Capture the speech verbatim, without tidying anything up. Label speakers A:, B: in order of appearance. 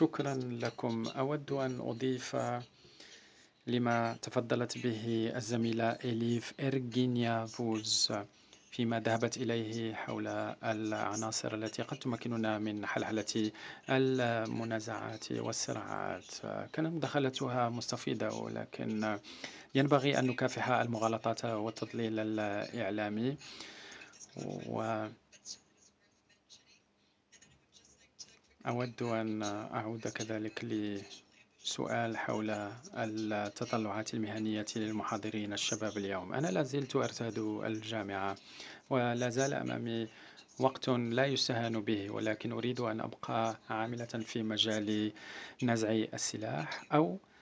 A: شكرا لكم. أود أن أضيف لما تفضلت به الزميلة إليف إرجينيا فوز فيما ذهبت إليه حول العناصر التي قد تمكننا من حلحلة المنازعات والصراعات. كانت مداخلتها مستفيضة، ولكن ينبغي أن نكافح المغالطات والتضليل الإعلامي. وأود أن أعود كذلك لسؤال حول التطلعات المهنية للمحاضرين الشباب اليوم. أنا لا زلت أرتاد الجامعة، ولا زال أمامي وقت لا يستهان به، ولكن أريد أن أبقى عاملة في مجال نزع السلاح أو